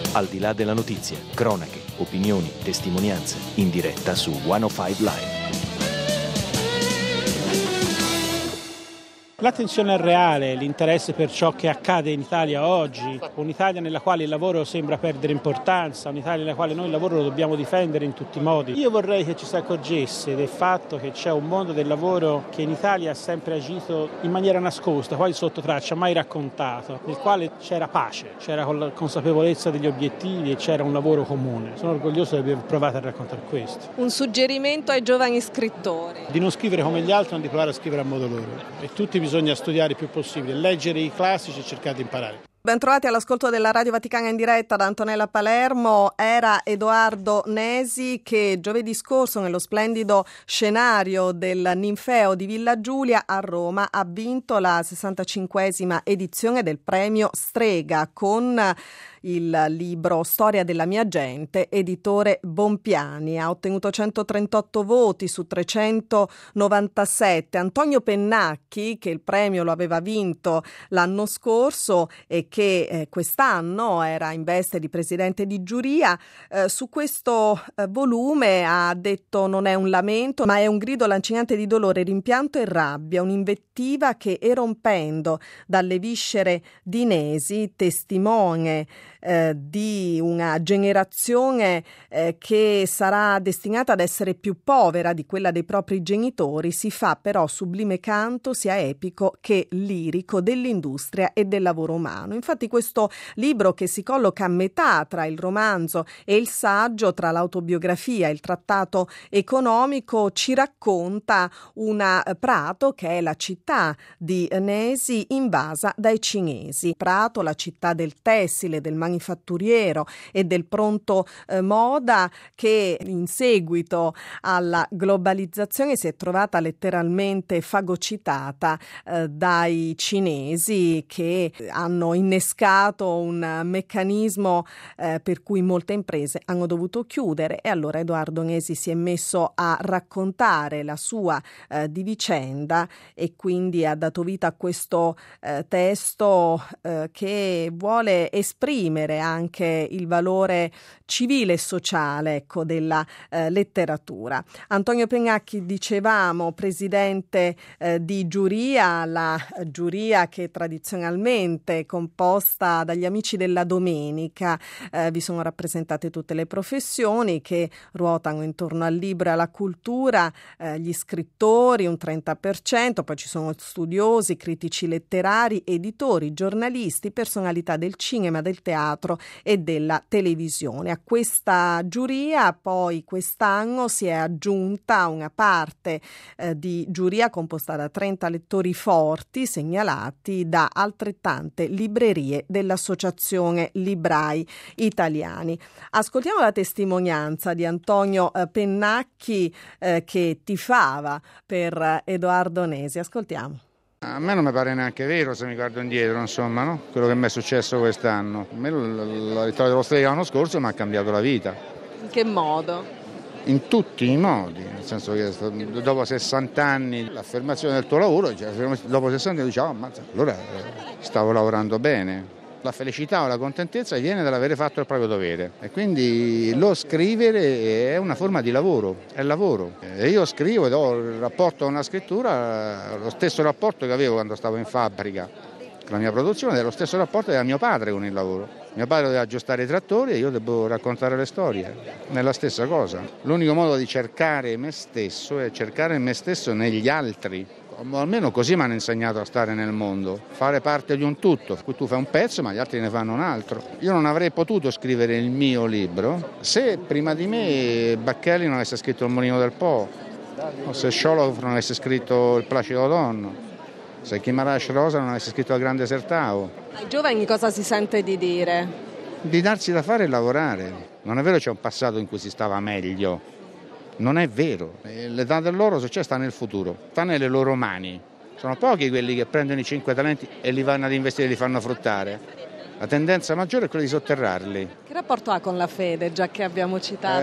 Al di là della notizia, cronache, opinioni, testimonianze, in diretta su 105 Live. L'attenzione al reale, l'interesse per ciò che accade in Italia oggi, un'Italia nella quale il lavoro sembra perdere importanza, un'Italia nella quale noi il lavoro lo dobbiamo difendere in tutti i modi. Io vorrei che ci si accorgesse del fatto che c'è un mondo del lavoro che in Italia ha sempre agito in maniera nascosta, quasi sotto traccia, mai raccontato, nel quale c'era pace, c'era consapevolezza degli obiettivi e c'era un lavoro comune. Sono orgoglioso di aver provato a raccontare questo. Un suggerimento ai giovani scrittori? Di non scrivere come gli altri, ma di provare a scrivere a modo loro. E tutti bisogna studiare il più possibile, leggere i classici e cercare di imparare. Bentrovati all'ascolto della Radio Vaticana in diretta da Antonella Palermo. Era Edoardo Nesi che giovedì scorso, nello splendido scenario del Ninfeo di Villa Giulia a Roma, ha vinto la 65esima edizione del premio Strega con il libro Storia della mia gente, editore Bompiani. Ha ottenuto 138 voti su 397. Antonio Pennacchi, che il premio lo aveva vinto l'anno scorso e che quest'anno era in veste di presidente di giuria, su questo volume ha detto: non è un lamento, ma è un grido lancinante di dolore, rimpianto e rabbia, un'invettiva che, erompendo dalle viscere di Nesi, testimone di una generazione che sarà destinata ad essere più povera di quella dei propri genitori, si fa però sublime canto sia epico che lirico dell'industria e del lavoro umano. Infatti questo libro, che si colloca a metà tra il romanzo e il saggio, tra l'autobiografia e il trattato economico, ci racconta una Prato che è la città di Nesi invasa dai cinesi. Prato, la città del tessile, del manifatturiero e del pronto moda, che in seguito alla globalizzazione si è trovata letteralmente fagocitata dai cinesi, che hanno innescato un meccanismo per cui molte imprese hanno dovuto chiudere. E allora Edoardo Nesi si è messo a raccontare la sua di vicenda e quindi ha dato vita a questo testo che vuole esprimere anche il valore civile e sociale, ecco, della letteratura. Antonio Pennacchi, dicevamo, presidente di giuria, la giuria che tradizionalmente è composta dagli amici della domenica. Vi sono rappresentate tutte le professioni che ruotano intorno al libro e alla cultura, gli scrittori un 30%, poi ci sono studiosi, critici letterari, editori, giornalisti, personalità del cinema, del teatro e della televisione. A questa giuria poi quest'anno si è aggiunta una parte di giuria composta da 30 lettori forti segnalati da altrettante librerie dell'Associazione Librai Italiani. Ascoltiamo la testimonianza di Antonio Pennacchi che tifava per Edoardo Nesi. Ascoltiamo. A me non mi pare neanche vero, se mi guardo indietro, insomma, no? Quello che mi è successo quest'anno. A me la vittoria dello Strega l'anno scorso mi ha cambiato la vita. In che modo? In tutti i modi, nel senso che dopo 60 anni l'affermazione del tuo lavoro, cioè, dopo 60 anni dicevo, allora stavo lavorando bene. La felicità o la contentezza viene dall'avere fatto il proprio dovere e quindi lo scrivere è una forma di lavoro, è lavoro. E io scrivo ed ho il rapporto con la scrittura, lo stesso rapporto che avevo quando stavo in fabbrica con la mia produzione, è lo stesso rapporto che aveva mio padre con il lavoro. Mio padre doveva aggiustare i trattori e io devo raccontare le storie, è la stessa cosa. L'unico modo di cercare me stesso è cercare me stesso negli altri. Almeno così mi hanno insegnato a stare nel mondo, fare parte di un tutto, per cui tu fai un pezzo ma gli altri ne fanno un altro. Io non avrei potuto scrivere il mio libro se prima di me Bacchelli non avesse scritto Il Mulino del Po, o se Sciolov non avesse scritto Il Placido Donno, se Guimarães Rosa non avesse scritto La Grande Sertao. Ai giovani cosa si sente di dire? Di darsi da fare e lavorare. Non è vero che c'è un passato in cui si stava meglio. Non è vero, l'età del loro successo sta nel futuro, sta nelle loro mani. Sono pochi quelli che prendono i 5 talenti e li vanno ad investire e li fanno fruttare. La tendenza maggiore è quella di sotterrarli. Che rapporto ha con la fede, già che abbiamo citato?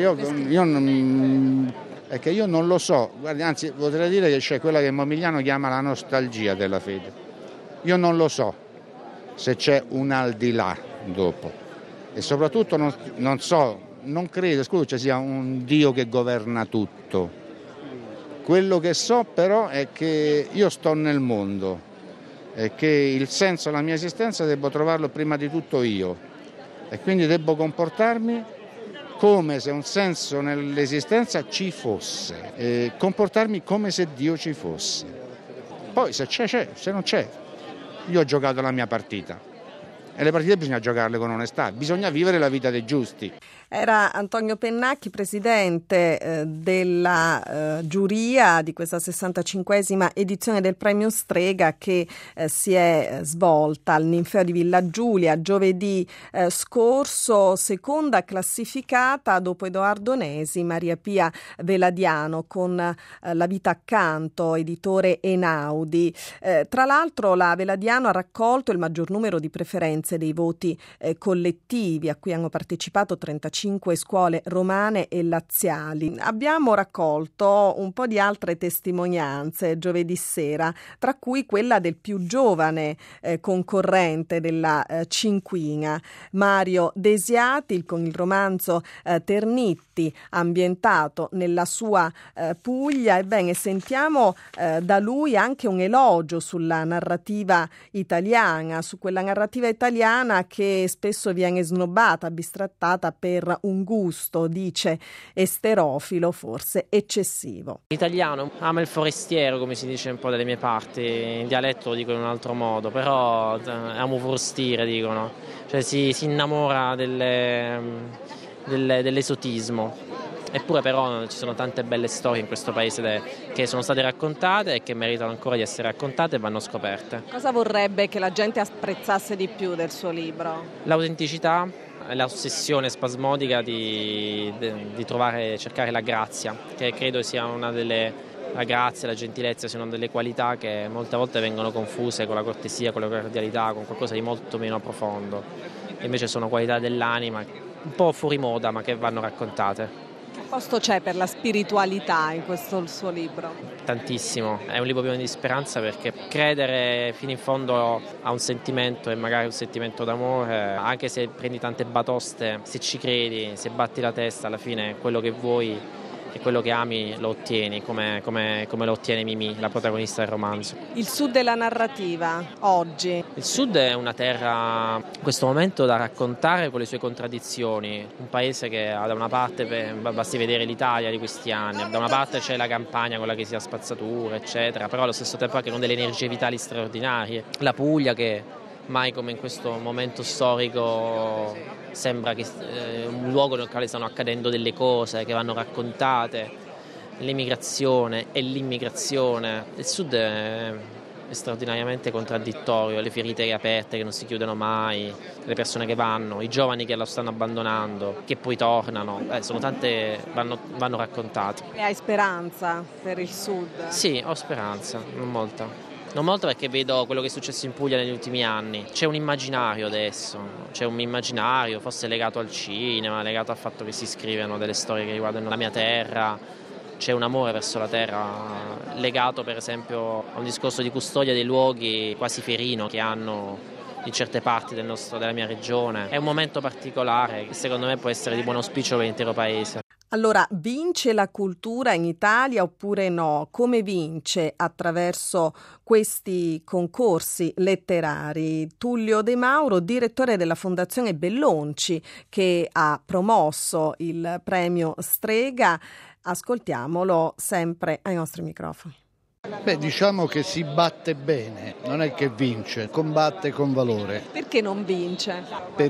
È che io non lo so, guardi, anzi potrei dire che c'è quella che Momigliano chiama la nostalgia della fede. Io non lo so se c'è un al di là dopo. e soprattutto non credo che ci sia un Dio che governa tutto. Quello che so però è che io sto nel mondo e che il senso della mia esistenza devo trovarlo prima di tutto io e quindi devo comportarmi come se un senso nell'esistenza ci fosse, e comportarmi come se Dio ci fosse. Poi se c'è, se non c'è. Io ho giocato la mia partita e le partite bisogna giocarle con onestà, bisogna vivere la vita dei giusti. Era Antonio Pennacchi, presidente della giuria di questa 65esima edizione del Premio Strega che si è svolta al Ninfeo di Villa Giulia giovedì scorso, seconda classificata dopo Edoardo Nesi, Maria Pia Veladiano con La vita accanto, editore Einaudi. Tra l'altro la Veladiano ha raccolto il maggior numero di preferenze dei voti collettivi a cui hanno partecipato 35 scuole romane e laziali. Abbiamo raccolto un po' di altre testimonianze giovedì sera, tra cui quella del più giovane concorrente della cinquina, Mario Desiati, con il romanzo Ternitti, ambientato nella sua Puglia. Ebbene, sentiamo da lui anche un elogio sulla narrativa italiana, su quella narrativa italiana che spesso viene snobbata, bistrattata per un gusto, dice esterofilo, forse eccessivo. L'italiano ama il forestiero, come si dice un po' dalle mie parti, in dialetto lo dico in un altro modo, però amo forestire, dicono, cioè si innamora dell'esotismo. Eppure però ci sono tante belle storie in questo paese che sono state raccontate e che meritano ancora di essere raccontate e vanno scoperte. Cosa vorrebbe che la gente apprezzasse di più del suo libro? L'autenticità, l'ossessione spasmodica di cercare la grazia, che credo sia la grazia, la gentilezza siano delle qualità che molte volte vengono confuse con la cortesia, con la cordialità, con qualcosa di molto meno profondo. E invece sono qualità dell'anima, un po' fuori moda, ma che vanno raccontate. Che posto c'è per la spiritualità in questo suo libro? Tantissimo, è un libro pieno di speranza perché credere fino in fondo a un sentimento e magari un sentimento d'amore, anche se prendi tante batoste, se ci credi, se batti la testa, alla fine quello che vuoi e quello che ami lo ottieni, come lo ottiene Mimì, la protagonista del romanzo. Il sud della narrativa, oggi? Il sud è una terra, in questo momento, da raccontare con le sue contraddizioni. Un paese che da una parte, basti vedere l'Italia di questi anni, da una parte c'è la Campania con la che si ha spazzatura, eccetera, però allo stesso tempo anche con delle energie vitali straordinarie. La Puglia che mai come in questo momento storico sembra che un luogo nel quale stanno accadendo delle cose che vanno raccontate, l'emigrazione e l'immigrazione. Il sud è straordinariamente contraddittorio, le ferite aperte che non si chiudono mai, le persone che vanno, i giovani che lo stanno abbandonando, che poi tornano, sono tante, vanno raccontate. E hai speranza per il sud? Sì, ho speranza, non molta. Non molto perché vedo quello che è successo in Puglia negli ultimi anni. C'è un immaginario adesso, c'è un immaginario forse legato al cinema, legato al fatto che si scrivono delle storie che riguardano la mia terra. C'è un amore verso la terra legato per esempio a un discorso di custodia dei luoghi quasi ferino che hanno in certe parti della mia regione. È un momento particolare che secondo me può essere di buon auspicio per l'intero paese. Allora, vince la cultura in Italia oppure no? Come vince attraverso questi concorsi letterari? Tullio De Mauro, direttore della Fondazione Bellonci, che ha promosso il premio Strega. Ascoltiamolo sempre ai nostri microfoni. Diciamo che si batte bene, non è che vince, combatte con valore. Perché non vince?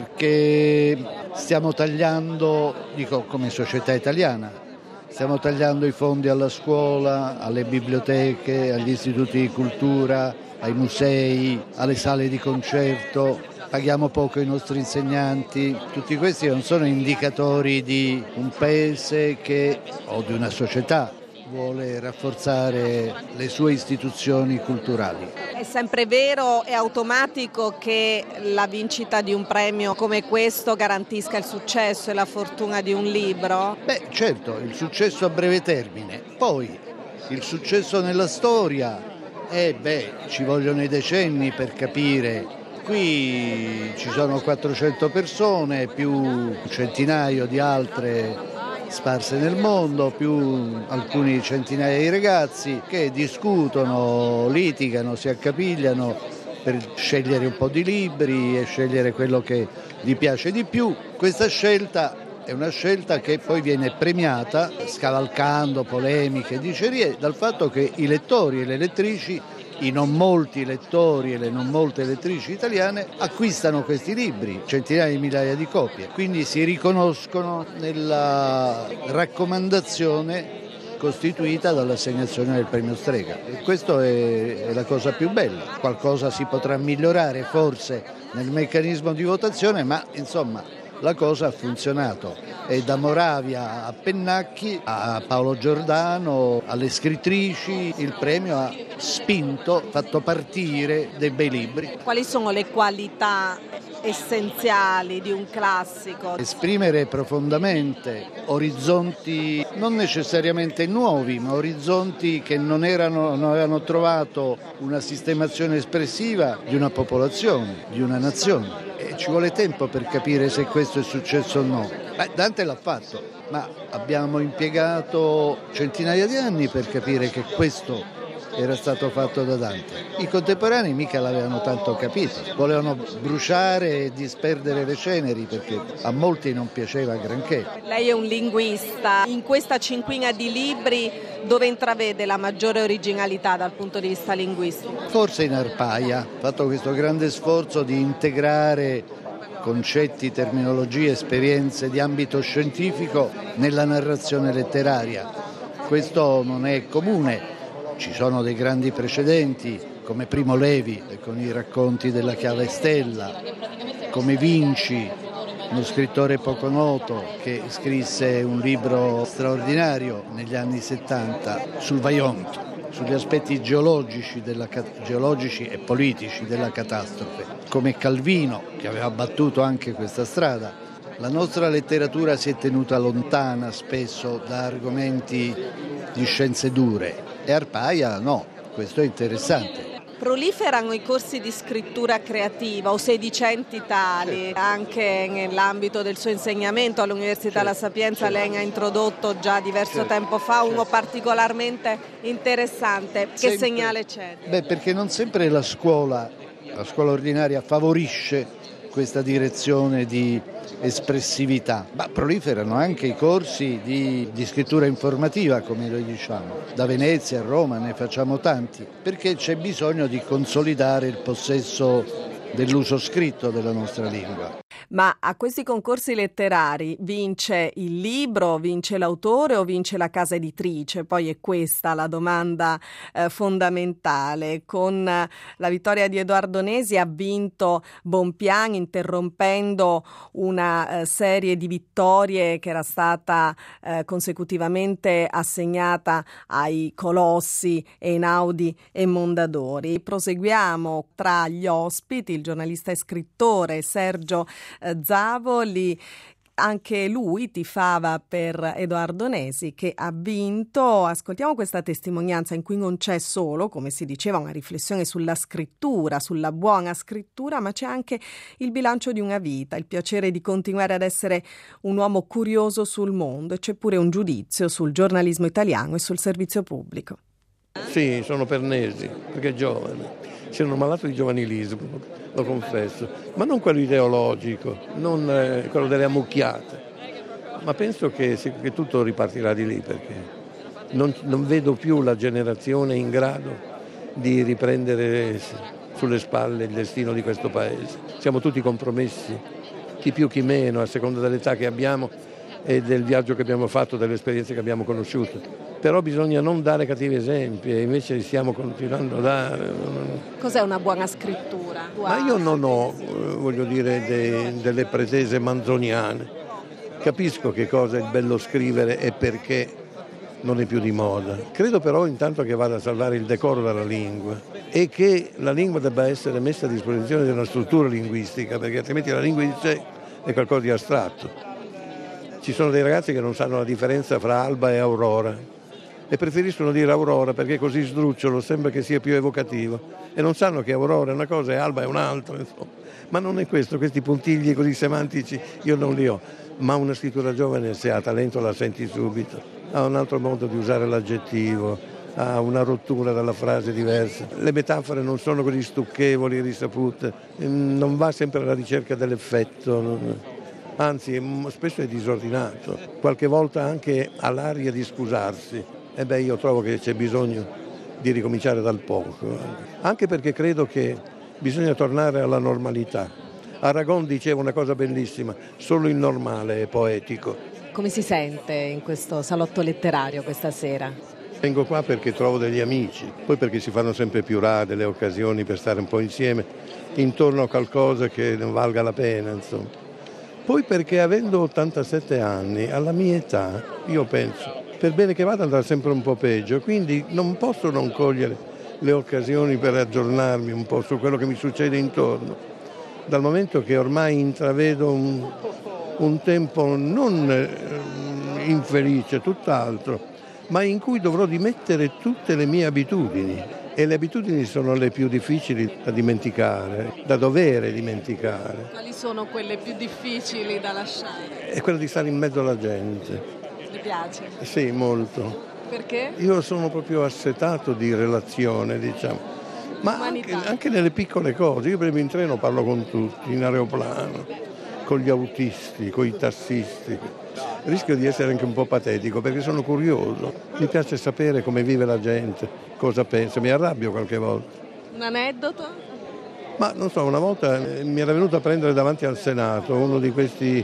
Perché stiamo tagliando, come società italiana, stiamo tagliando i fondi alla scuola, alle biblioteche, agli istituti di cultura, ai musei, alle sale di concerto, paghiamo poco i nostri insegnanti. Tutti questi non sono indicatori di un paese o di una società vuole rafforzare le sue istituzioni culturali. È sempre vero e automatico che la vincita di un premio come questo garantisca il successo e la fortuna di un libro? Certo, il successo a breve termine. Poi il successo nella storia, ci vogliono i decenni per capire Qui ci sono 400 persone, più un centinaio di altre sparse nel mondo, più alcuni centinaia di ragazzi che discutono, litigano, si accapigliano per scegliere un po' di libri e scegliere quello che gli piace di più. Questa scelta è una scelta che poi viene premiata, scavalcando polemiche e dicerie, dal fatto che i lettori e le lettrici, i non molti lettori e le non molte lettrici italiane, acquistano questi libri, centinaia di migliaia di copie, quindi si riconoscono nella raccomandazione costituita dall'assegnazione del premio Strega. E questa è la cosa più bella. Qualcosa si potrà migliorare forse nel meccanismo di votazione, ma insomma la cosa ha funzionato. E da Moravia a Pennacchi, a Paolo Giordano, alle scrittrici, il premio ha spinto, fatto partire dei bei libri. Quali sono le qualità essenziali di un classico? Esprimere profondamente orizzonti non necessariamente nuovi, ma orizzonti che non avevano trovato una sistemazione espressiva di una popolazione, di una nazione. E ci vuole tempo per capire se questo è successo o no. Dante l'ha fatto, ma abbiamo impiegato centinaia di anni per capire che questo era stato fatto da Dante. I contemporanei mica l'avevano tanto capito, volevano bruciare e disperdere le ceneri perché a molti non piaceva granché. Lei è un linguista, in questa cinquina di libri dove intravede la maggiore originalità dal punto di vista linguistico? Forse in Arpaia, ha fatto questo grande sforzo di integrare concetti, terminologie, esperienze di ambito scientifico nella narrazione letteraria. Questo non è comune. Ci sono dei grandi precedenti come Primo Levi con i racconti della Chiave Stella, come Vinci, uno scrittore poco noto che scrisse un libro straordinario negli anni 70 sul Vajont, sugli aspetti geologici e politici della catastrofe, come Calvino che aveva battuto anche questa strada. La nostra letteratura si è tenuta lontana spesso da argomenti di scienze dure e Arpaia no, questo è interessante. Proliferano i corsi di scrittura creativa o sedicenti tali, anche nell'ambito del suo insegnamento all'Università La Sapienza. Lei ha introdotto già diverso tempo fa uno particolarmente interessante. Che segnale c'è? Perché non sempre la scuola ordinaria favorisce questa direzione di espressività, ma proliferano anche i corsi di scrittura informativa, come noi diciamo. Da Venezia a Roma ne facciamo tanti, perché c'è bisogno di consolidare il possesso dell'uso scritto della nostra lingua. Ma a questi concorsi letterari vince il libro, vince l'autore o vince la casa editrice? Poi è questa la domanda fondamentale. Con la vittoria di Edoardo Nesi ha vinto Bonpian, interrompendo una serie di vittorie che era stata consecutivamente assegnata ai colossi Einaudi e Mondadori. Proseguiamo tra gli ospiti il giornalista e scrittore Sergio Zavoli. Anche lui tifava per Edoardo Nesi, che ha vinto. Ascoltiamo questa testimonianza in cui non c'è solo, come si diceva, una riflessione sulla scrittura, sulla buona scrittura, ma c'è anche il bilancio di una vita, il piacere di continuare ad essere un uomo curioso sul mondo, e c'è pure un giudizio sul giornalismo italiano e sul servizio pubblico. Sì, sono per Nesi, perché è giovane. Si erano malato di giovanilismo, lo confesso, ma non quello ideologico, non quello delle ammucchiate, ma penso che tutto ripartirà di lì, perché non vedo più la generazione in grado di riprendere sulle spalle il destino di questo paese. Siamo tutti compromessi, chi più chi meno, a seconda dell'età che abbiamo e del viaggio che abbiamo fatto, delle esperienze che abbiamo conosciuto. Però bisogna non dare cattivi esempi e invece li stiamo continuando a dare. Cos'è una buona scrittura? Ma io non ho, delle pretese manzoniane. Capisco che cosa è il bello scrivere e perché non è più di moda. Credo però intanto che vada a salvare il decoro della lingua e che la lingua debba essere messa a disposizione di una struttura linguistica, perché altrimenti la lingua in sé è qualcosa di astratto. Ci sono dei ragazzi che non sanno la differenza fra alba e aurora, e preferiscono dire Aurora perché così sdrucciolo, sembra che sia più evocativo, e non sanno che Aurora è una cosa e Alba è un'altra, insomma. Ma non è questo, questi puntigli così semantici io non li ho, ma una scrittura giovane, se ha talento, la senti subito, ha un altro modo di usare l'aggettivo, ha una rottura dalla frase diversa, le metafore non sono così stucchevoli, risapute, non va sempre alla ricerca dell'effetto, anzi spesso è disordinato, qualche volta anche ha l'aria di scusarsi. E io trovo che c'è bisogno di ricominciare dal poco, anche perché credo che bisogna tornare alla normalità. Aragon diceva una cosa bellissima: solo il normale è poetico. Come si sente in questo salotto letterario questa sera? Vengo qua perché trovo degli amici, poi perché si fanno sempre più rare le occasioni per stare un po' insieme intorno a qualcosa che non valga la pena, insomma. Poi perché avendo 87 anni, alla mia età, io penso, per bene che vada andrà sempre un po' peggio, quindi non posso non cogliere le occasioni per aggiornarmi un po' su quello che mi succede intorno, dal momento che ormai intravedo un tempo non infelice, tutt'altro, ma in cui dovrò dimettere tutte le mie abitudini, e le abitudini sono le più difficili da dimenticare, da dovere dimenticare. Quali sono quelle più difficili da lasciare? È quella di stare in mezzo alla gente. Mi piace? Sì, molto. Perché? Io sono proprio assetato di relazione, diciamo, ma anche nelle piccole cose. Io per esempio in treno parlo con tutti, in aeroplano, con gli autisti, con i tassisti. Rischio di essere anche un po' patetico perché sono curioso, mi piace sapere come vive la gente, cosa pensa, mi arrabbio qualche volta. Un aneddoto? Ma non so, una volta mi era venuto a prendere davanti al Senato uno di questi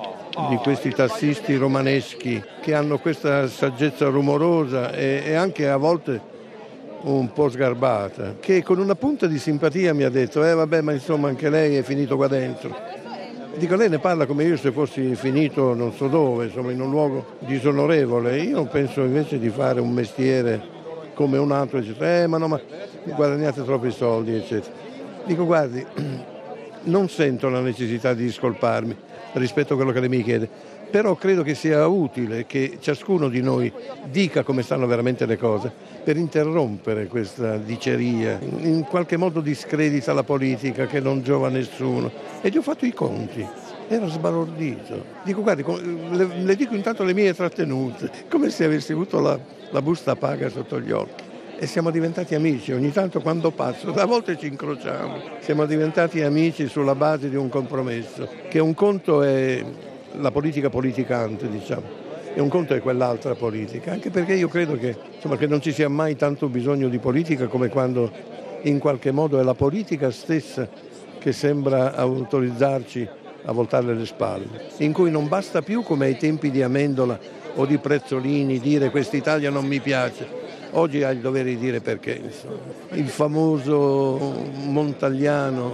tassisti romaneschi che hanno questa saggezza rumorosa e anche a volte un po' sgarbata, che con una punta di simpatia mi ha detto vabbè, ma insomma anche lei è finito qua dentro. Dico, lei ne parla come io se fossi finito non so dove, insomma in un luogo disonorevole. Io penso invece di fare un mestiere come un altro, eccetera. Ma guadagnate troppi soldi, eccetera. Dico, guardi, non sento la necessità di discolparmi rispetto a quello che lei mi chiede, però credo che sia utile che ciascuno di noi dica come stanno veramente le cose per interrompere questa diceria, in qualche modo discredita la politica che non giova a nessuno. E gli ho fatto i conti, ero sbalordito. Dico, guardi, le dico intanto le mie trattenute, come se avessi avuto la busta paga sotto gli occhi. E siamo diventati amici, ogni tanto quando passo, a volte ci incrociamo, siamo diventati amici sulla base di un compromesso, che un conto è la politica politicante, diciamo, e un conto è quell'altra politica, anche perché io credo che non ci sia mai tanto bisogno di politica come quando in qualche modo è la politica stessa che sembra autorizzarci a voltarle le spalle, in cui non basta più come ai tempi di Amendola o di Prezzolini dire quest'Italia non mi piace. Oggi ha il dovere di dire perché, insomma. Il famoso Montagliano,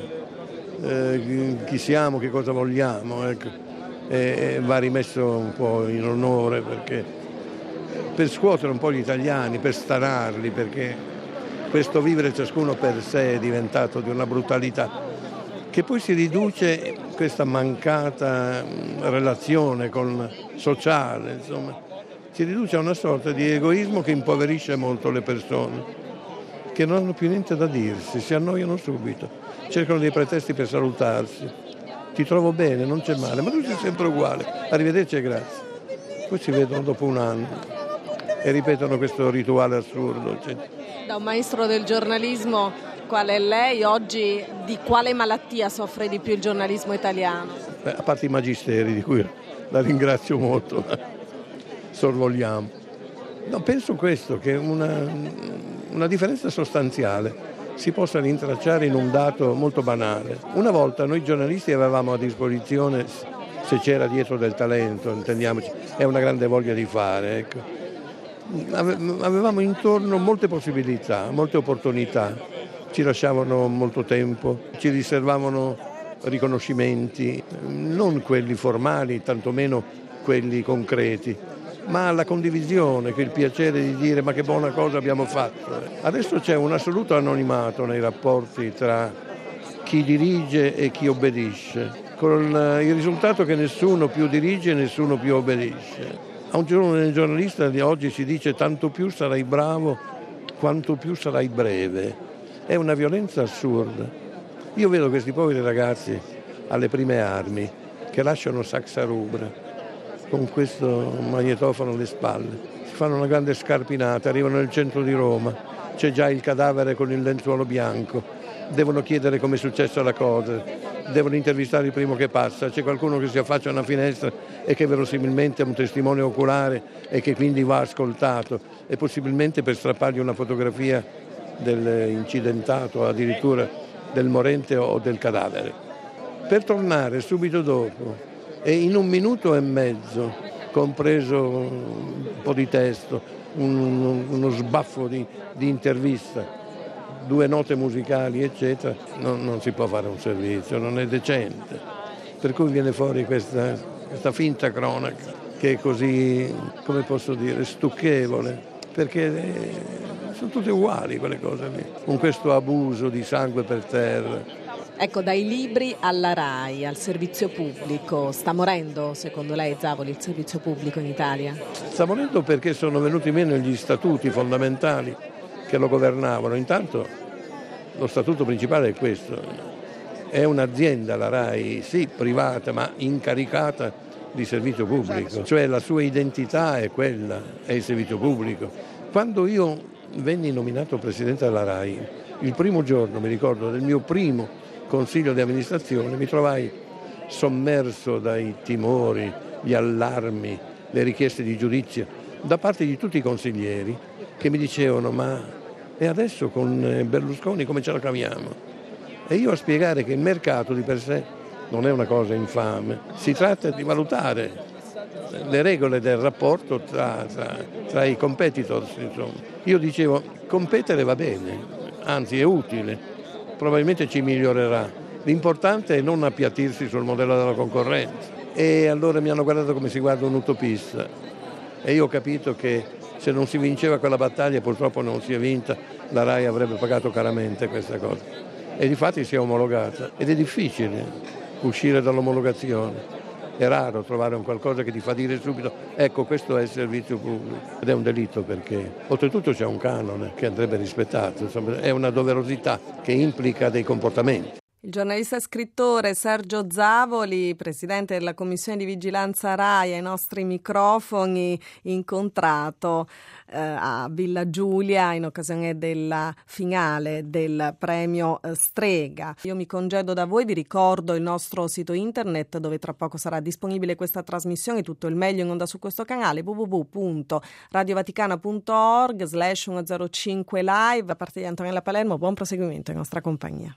chi siamo, che cosa vogliamo, ecco, va rimesso un po' in onore perché per scuotere un po' gli italiani, per stanarli, perché questo vivere ciascuno per sé è diventato di una brutalità che poi si riduce, questa mancata relazione sociale, insomma, si riduce a una sorta di egoismo che impoverisce molto le persone, che non hanno più niente da dirsi, si annoiano subito, cercano dei pretesti per salutarsi. Ti trovo bene, non c'è male, ma tu sei sempre uguale, arrivederci e grazie. Poi si vedono dopo un anno e ripetono questo rituale assurdo. Da un maestro del giornalismo, qual è lei oggi? Di quale malattia soffre di più il giornalismo italiano? A parte i magisteri, di cui la ringrazio molto, sorvoliamo. No, penso questo, che una differenza sostanziale si possa rintracciare in un dato molto banale. Una volta noi giornalisti avevamo a disposizione, se c'era dietro del talento, intendiamoci, e una grande voglia di fare, ecco. Avevamo intorno molte possibilità, molte opportunità, ci lasciavano molto tempo, ci riservavano riconoscimenti, non quelli formali, tantomeno quelli concreti, ma la condivisione, il piacere di dire ma che buona cosa abbiamo fatto. Adesso c'è un assoluto anonimato nei rapporti tra chi dirige e chi obbedisce, con il risultato che nessuno più dirige e nessuno più obbedisce. A un giornalista di oggi si dice tanto più sarai bravo quanto più sarai breve. È una violenza assurda. Io vedo questi poveri ragazzi alle prime armi che lasciano Saxa Rubra con questo magnetofono alle spalle, si fanno una grande scarpinata, arrivano nel centro di Roma, c'è già il cadavere con il lenzuolo bianco, devono chiedere come è successa la cosa, devono intervistare il primo che passa, c'è qualcuno che si affaccia a una finestra e che verosimilmente è un testimone oculare e che quindi va ascoltato, e possibilmente per strappargli una fotografia dell'incidentato, addirittura del morente o del cadavere, per tornare subito dopo e in 1 minuto e mezzo, compreso un po' di testo, uno sbaffo di intervista, 2 note musicali eccetera, non si può fare un servizio, non è decente, per cui viene fuori questa finta cronaca che è così, come posso dire, stucchevole, perché sono tutte uguali quelle cose lì, con questo abuso di sangue per terra. Ecco, dai libri alla RAI, al servizio pubblico, sta morendo secondo lei, Zavoli, il servizio pubblico in Italia? Sta morendo perché sono venuti meno gli statuti fondamentali che lo governavano. Intanto lo statuto principale è questo, è un'azienda, la RAI, sì, privata, ma incaricata di servizio pubblico, cioè la sua identità è quella, è il servizio pubblico. Quando io venni nominato presidente della RAI, il primo giorno, mi ricordo, del mio primo consiglio di amministrazione, mi trovai sommerso dai timori, gli allarmi, le richieste di giudizio da parte di tutti i consiglieri che mi dicevano: ma e adesso con Berlusconi come ce la caviamo? E io a spiegare che il mercato di per sé non è una cosa infame, si tratta di valutare le regole del rapporto tra i competitors, insomma. Io dicevo, competere va bene, anzi è utile, probabilmente ci migliorerà. L'importante è non appiattirsi sul modello della concorrenza. E allora mi hanno guardato come si guarda un utopista. E io ho capito che se non si vinceva quella battaglia, purtroppo non si è vinta, la RAI avrebbe pagato caramente questa cosa. E difatti si è omologata. Ed è difficile uscire dall'omologazione. È raro trovare un qualcosa che ti fa dire subito ecco, questo è il servizio pubblico, ed è un delitto perché oltretutto c'è un canone che andrebbe rispettato, insomma, è una doverosità che implica dei comportamenti. Il giornalista e scrittore Sergio Zavoli, presidente della Commissione di Vigilanza RAI, ai nostri microfoni, incontrato a Villa Giulia in occasione della finale del premio Strega. Io mi congedo da voi, vi ricordo il nostro sito internet dove tra poco sarà disponibile questa trasmissione, tutto il meglio in onda su questo canale, www.radiovaticana.org/105 live. A parte di Antonella Palermo, buon proseguimento in nostra compagnia.